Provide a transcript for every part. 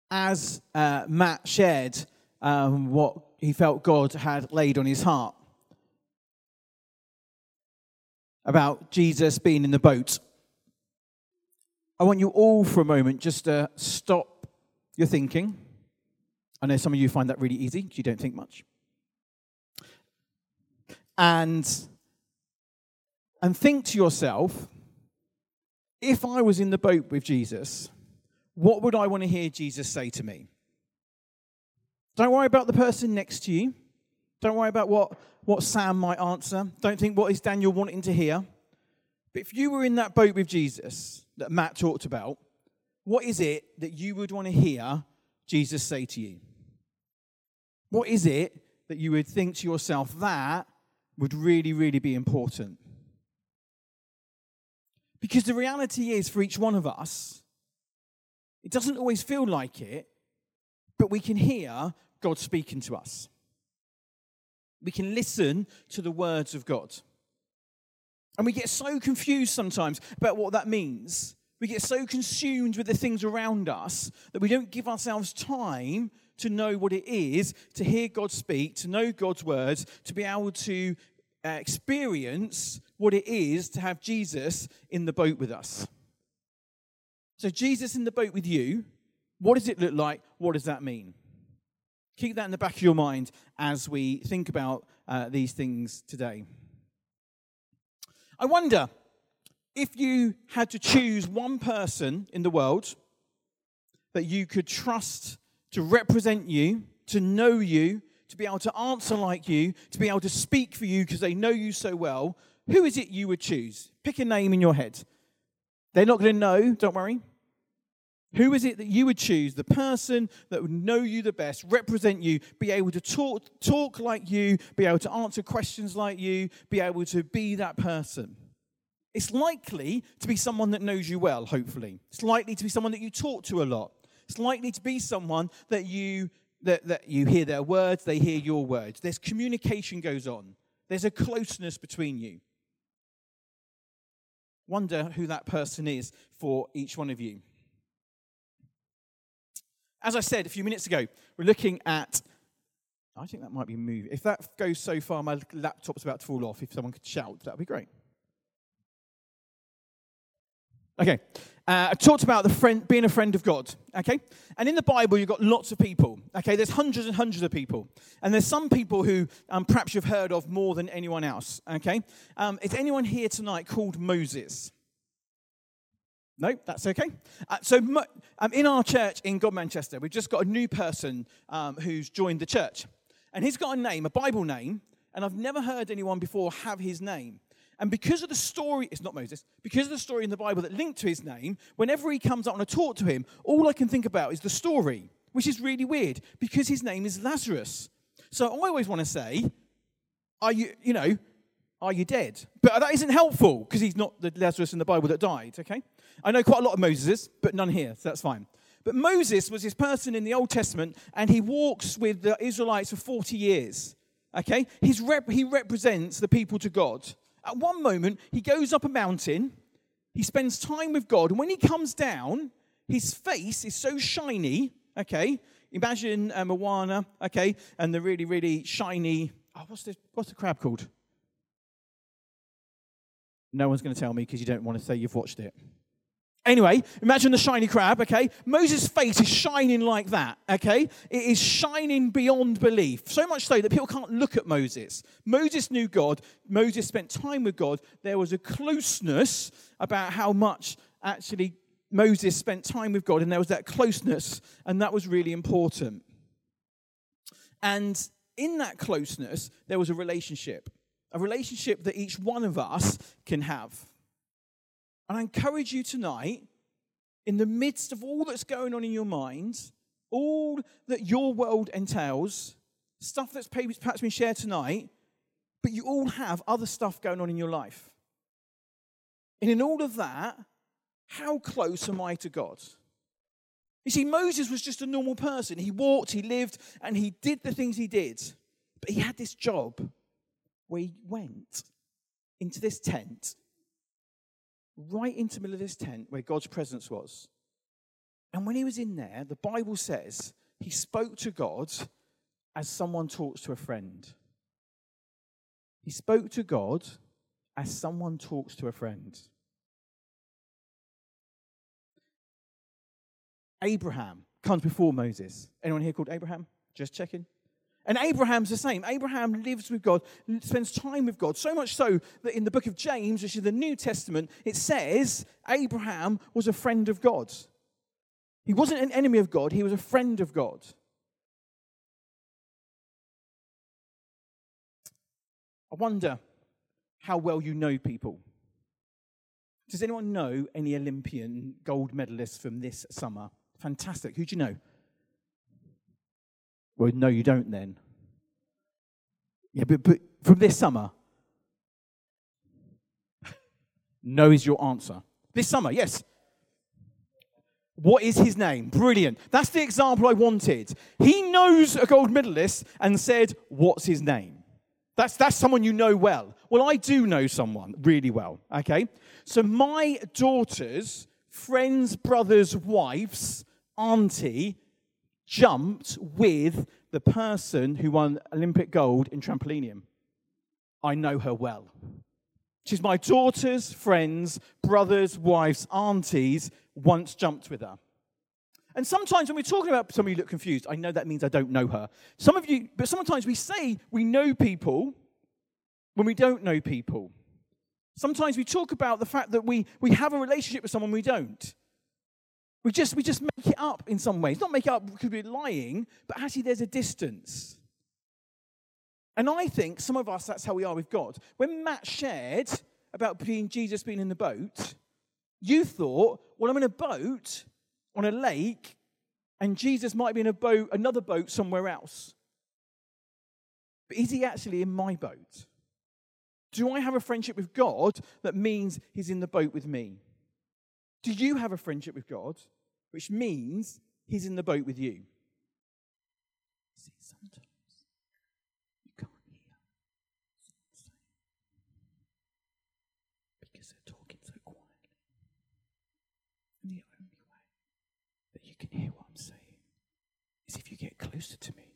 as Matt shared what he felt God had laid on his heart about Jesus being in the boat, I want you all for a moment just to stop your thinking. I know some of you find that really easy because you don't think much. And think to yourself, if I was in the boat with Jesus, what would I want to hear Jesus say to me? Don't worry about the person next to you. Don't worry about what Sam might answer. Don't think what is Daniel wanting to hear. But if you were in that boat with Jesus that Matt talked about, what is it that you would want to hear Jesus say to you? What is it that you would think to yourself that would really, really be important? Because the reality is, for each one of us, it doesn't always feel like it, but we can hear God speaking to us. We can listen to the words of God. And we get so confused sometimes about what that means. We get so consumed with the things around us that we don't give ourselves time to know what it is, to hear God speak, to know God's words, to be able to experience what it is to have Jesus in the boat with us. So Jesus in the boat with you, what does it look like? What does that mean? Keep that in the back of your mind as we think about these things today. I wonder if you had to choose one person in the world that you could trust to represent you, to know you, to be able to answer like you, to be able to speak for you because they know you so well, who is it you would choose? Pick a name in your head. They're not going to know, don't worry. Who is it that you would choose? The person that would know you the best, represent you, be able to talk like you, be able to answer questions like you, be able to be that person. It's likely to be someone that knows you well, hopefully. It's likely to be someone that you talk to a lot. It's likely to be someone that you hear their words, they hear your words. There's communication goes on. There's a closeness between you. Wonder who that person is for each one of you. As I said a few minutes ago, we're looking at, I think that might be moving. If that goes so far, my laptop's about to fall off. If someone could shout, that would be great. Okay, I talked about being a friend of God, okay? And in the Bible, you've got lots of people, okay? There's hundreds and hundreds of people. And there's some people who perhaps you've heard of more than anyone else, okay? Is anyone here tonight called Moses? No, that's okay. In our church in God Manchester, we've just got a new person who's joined the church. And he's got a name, a Bible name, and I've never heard anyone before have his name. And because of the story, it's not Moses, because of the story in the Bible that linked to his name, whenever he comes up and I talk to him, all I can think about is the story, which is really weird, because his name is Lazarus. So I always want to say, are you dead? But that isn't helpful, because he's not the Lazarus in the Bible that died, okay? I know quite a lot of Moseses, but none here, so that's fine. But Moses was this person in the Old Testament, and he walks with the Israelites for 40 years, okay? He represents the people to God. At one moment, he goes up a mountain, he spends time with God, and when he comes down, his face is so shiny, okay? Imagine Moana, okay, and the really, really shiny, what's the crab called? No one's going to tell me because you don't want to say you've watched it. Anyway, imagine the shiny crab, okay? Moses' face is shining like that, okay? It is shining beyond belief. So much so that people can't look at Moses. Moses knew God. Moses spent time with God. There was a closeness about how much actually Moses spent time with God, and there was that closeness, and that was really important. And in that closeness, there was a relationship that each one of us can have. And I encourage you tonight, in the midst of all that's going on in your mind, all that your world entails, stuff that's perhaps been shared tonight, but you all have other stuff going on in your life. And in all of that, how close am I to God? You see, Moses was just a normal person. He walked, he lived, and he did the things he did. But he had this job where he went into this tent, right into the middle of this tent where God's presence was. And when he was in there, the Bible says he spoke to God as someone talks to a friend. He spoke to God as someone talks to a friend. Abraham comes before Moses. Anyone here called Abraham? Just checking. And Abraham's the same. Abraham lives with God, spends time with God, so much so that in the book of James, which is the New Testament, it says Abraham was a friend of God. He wasn't an enemy of God, he was a friend of God. I wonder how well you know people. Does anyone know any Olympian gold medalists from this summer? Fantastic. Who do you know? Well, no, you don't then. Yeah, but from this summer? No is your answer. This summer, yes. What is his name? Brilliant. That's the example I wanted. He knows a gold medalist and said, what's his name? That's someone you know well. Well, I do know someone really well, okay? So my daughter's friend's brother's wife's auntie jumped with the person who won Olympic gold in trampolinium. I know her well. She's my daughter's friend's brother's wife's auntie's once jumped with her. And sometimes when we're talking about somebody who look confused, I know that means I don't know her. But sometimes we say we know people when we don't know people. Sometimes we talk about the fact that we have a relationship with someone we don't. We just make it up in some ways. Not make it up because we're lying, but actually there's a distance. And I think some of us, that's how we are with God. When Matt shared about Jesus being in the boat, you thought, well, I'm in a boat on a lake, and Jesus might be in another boat somewhere else. But is he actually in my boat? Do I have a friendship with God that means he's in the boat with me? Do you have a friendship with God, which means he's in the boat with you? See, sometimes you can't hear someone saying because they're talking so quietly. And the only way that you can hear what I'm saying is if you get closer to me.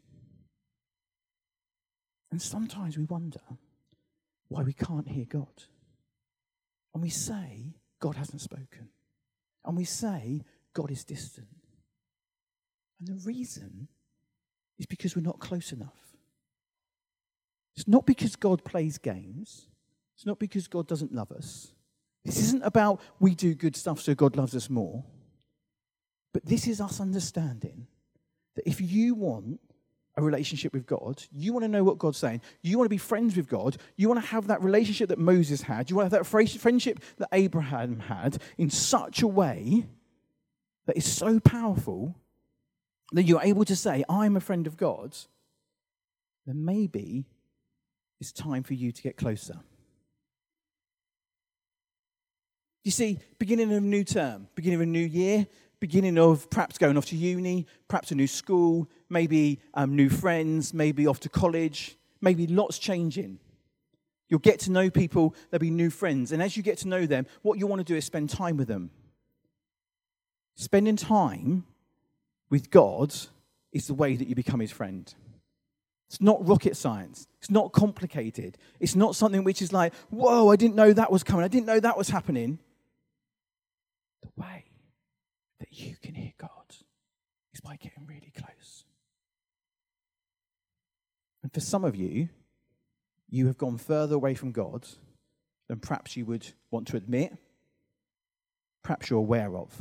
And sometimes we wonder why we can't hear God. And we say God hasn't spoken. And we say God is distant. And the reason is because we're not close enough. It's not because God plays games. It's not because God doesn't love us. This isn't about we do good stuff so God loves us more. But this is us understanding that if you want a relationship with God, you want to know what God's saying, you want to be friends with God, you want to have that relationship that Moses had, you want to have that friendship that Abraham had in such a way that is so powerful that you're able to say, I'm a friend of God, then maybe it's time for you to get closer. You see, beginning of a new term, beginning of a new year, beginning of perhaps going off to uni, perhaps a new school, maybe new friends, maybe off to college, maybe lots changing. You'll get to know people, there'll be new friends. And as you get to know them, what you want to do is spend time with them. Spending time with God is the way that you become his friend. It's not rocket science. It's not complicated. It's not something which is like, whoa, I didn't know that was coming. I didn't know that was happening. The way that you can hear God is by getting really close. And for some of you, you have gone further away from God than perhaps you would want to admit, perhaps you're aware of.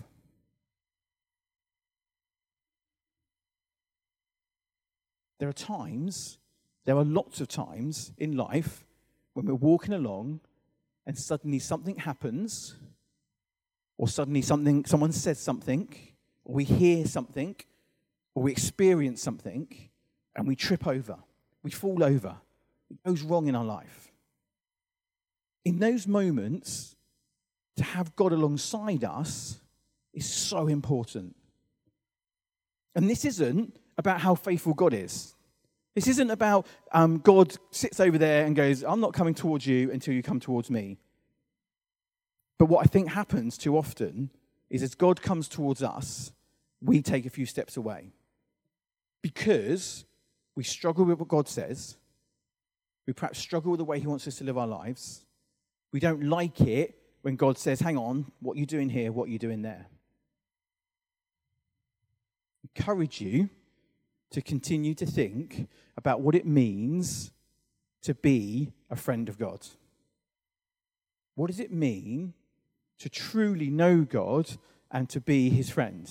There are lots of times in life when we're walking along and suddenly something happens, or suddenly someone says something, or we hear something, or we experience something, and we trip over, we fall over. It goes wrong in our life. In those moments, to have God alongside us is so important. And this isn't about how faithful God is. This isn't about God sits over there and goes, I'm not coming towards you until you come towards me. But what I think happens too often is as God comes towards us, we take a few steps away because we struggle with what God says. We perhaps struggle with the way he wants us to live our lives. We don't like it when God says, hang on, what are you doing here? What are you doing there? Encourage you to continue to think about what it means to be a friend of God. What does it mean to truly know God and to be his friend?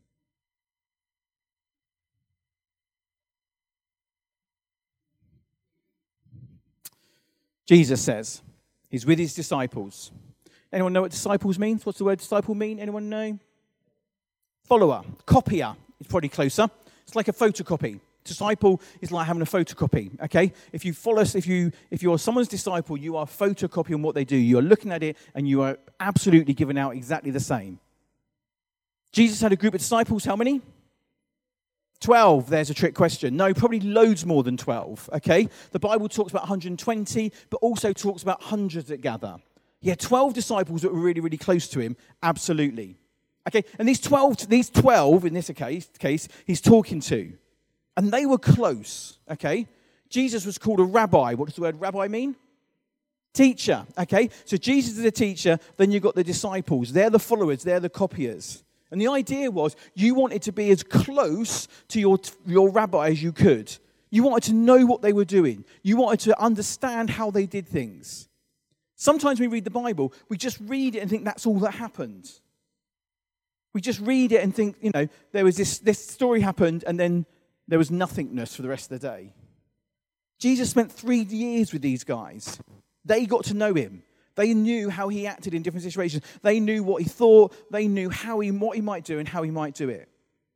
Jesus says he's with his disciples. Anyone know what disciples means? What's the word disciple mean? Anyone know? Follower, copier is probably closer. It's like a photocopy. Disciple is like having a photocopy, okay? If you're someone's disciple, you are photocopying what they do. You are looking at it and you are absolutely giving out exactly the same. Jesus had a group of disciples, how many? 12, there's a trick question. No, probably loads more than 12, okay? The Bible talks about 120, but also talks about hundreds that gather. He had 12 disciples that were really, really close to him, absolutely. Okay, and these 12 in this case, he's talking to. And they were close, okay? Jesus was called a rabbi. What does the word rabbi mean? Teacher, okay? So Jesus is a teacher, then you've got the disciples. They're the followers, they're the copiers. And the idea was you wanted to be as close to your rabbi as you could. You wanted to know what they were doing. You wanted to understand how they did things. Sometimes we read the Bible, we just read it and think that's all that happened. We just read it and think, there was this story happened and then there was nothingness for the rest of the day. Jesus spent 3 years with these guys. They got to know him. They knew how he acted in different situations. They knew what he thought. They knew what he might do and how he might do it.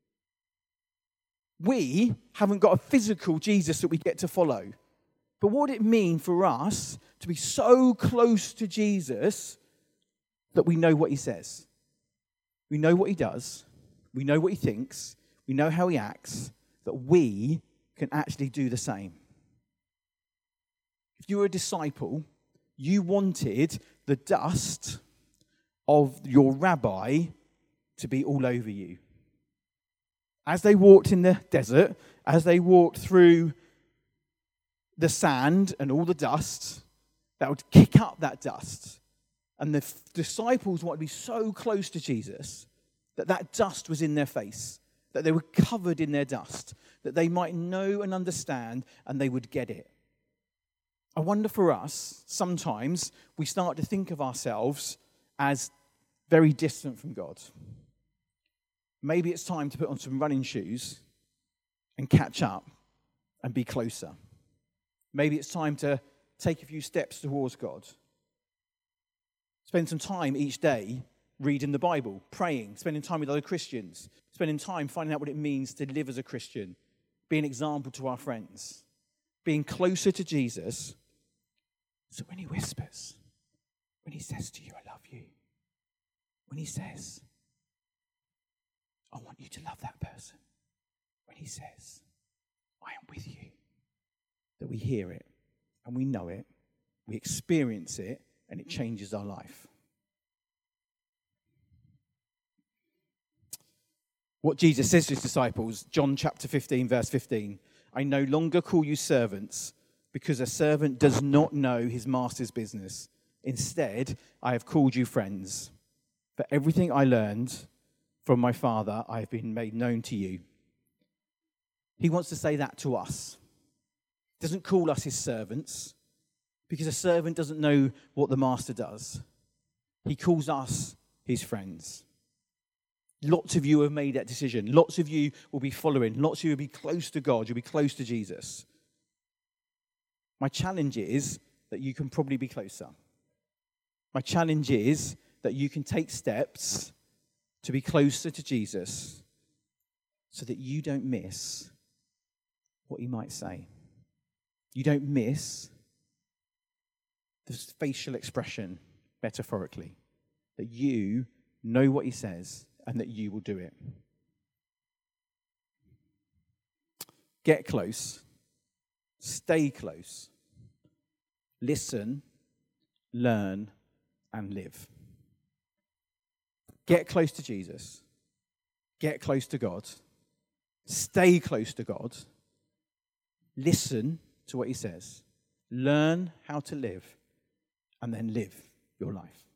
We haven't got a physical Jesus that we get to follow. But what would it mean for us to be so close to Jesus that we know what he says? We know what he does. We know what he thinks. We know how he acts. That we can actually do the same. If you were a disciple, you wanted the dust of your rabbi to be all over you. As they walked in the desert, as they walked through the sand and all the dust, that would kick up that dust. And the disciples wanted to be so close to Jesus that dust was in their face, that they were covered in their dust, that they might know and understand and they would get it. I wonder for us, sometimes we start to think of ourselves as very distant from God. Maybe it's time to put on some running shoes and catch up and be closer. Maybe it's time to take a few steps towards God. Spend some time each day reading the Bible, praying, spending time with other Christians, spending time finding out what it means to live as a Christian, be an example to our friends, being closer to Jesus. So when he whispers, when he says to you, I love you, when he says, I want you to love that person, when he says, I am with you, that we hear it and we know it, we experience it, and it changes our life. What Jesus says to his disciples, John chapter 15, verse 15, I no longer call you servants, because a servant does not know his master's business. Instead, I have called you friends. For everything I learned from my Father, I have been made known to you. He wants to say that to us. He doesn't call us his servants, because a servant doesn't know what the master does. He calls us his friends. Lots of you have made that decision. Lots of you will be following. Lots of you will be close to God. You'll be close to Jesus. My challenge is that you can probably be closer. My challenge is that you can take steps to be closer to Jesus so that you don't miss what he might say. You don't miss the facial expression, metaphorically, that you know what he says and that you will do it. Get close. Stay close. Listen, learn, and live. Get close to Jesus. get close to God, stay close to God, listen to what he says, learn how to live, and then live your life.